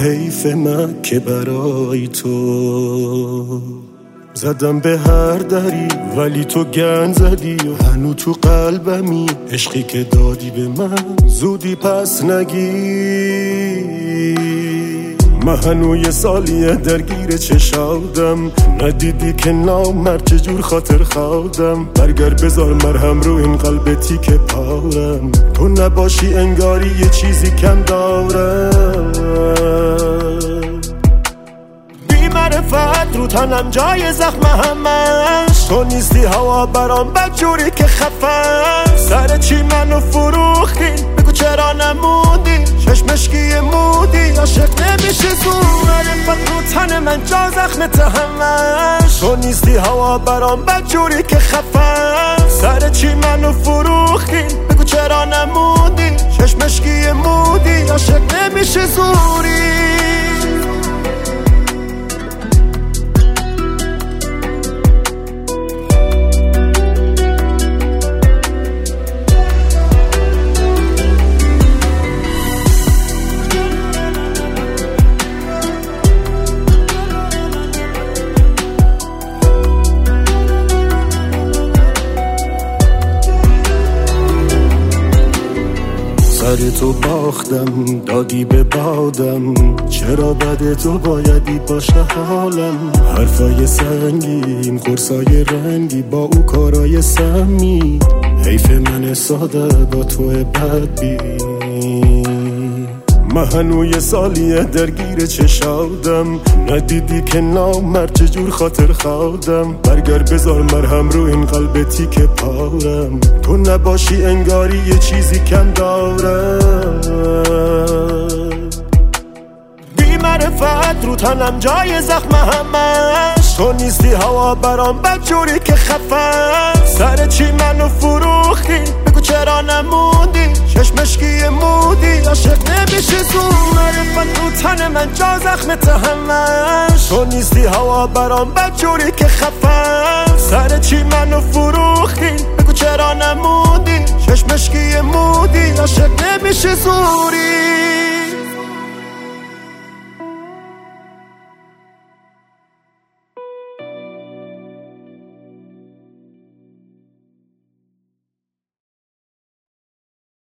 حیف من که برای تو زدم به هر دری ولی تو گند زدی و هنو تو قلبمی. عشقی که دادی به من زودی پس نگیر. من هنو یه سالیه درگیر چشادم، ندیدی که نامرد چجور خاطر خودم. برگرد بذار مرهم رو این قلب تیکه پارم، تو نباشی انگاری یه چیزی کم دارم. بی معرفت رو تنم جای زخم همش، تو نیستی هوا برام بدجوری که خفن. سر چی منو فروختی بگو چرا نموندی، چشمشکی مودی عاشق نمیشه زور. معرفت رو تن من جا زخم همش، تو نیستی هوا برام بدجوری که خفن. سر چی منو فروختی بگو چرا نموندی، چشمشکی مودی عاشق نمیشه زوری. سر تو باختم دادی به بادم، چرا بده تو بایدی باشه حالم. حرفای سنگین قرصای رنگی با او کارای سمی، حیف من ساده با تو بدبین. من هنو یه سالیه درگیر چشادم، ندیدی که نامرد چجور خاطر خودم. برگرد بذار مرهم رو این قلب تیکه پارم، تو نباشی انگاری یه چیزی کم دارم. بی معرفت رو تنم جای زخم همش، تو نیستی هوا برام بدجوری که خفن. سر چی منو فروختی بگو چرا نموندی، چشمشکی مودی عاشق نمیشه زور. معرفت رو تن من جا زخم همش، تو نیستی هوا برام بدجوری که خفن. سر چی منو فروختی بگو چرا نموندی، چشمشکی مودی عاشق نمیشه زوری.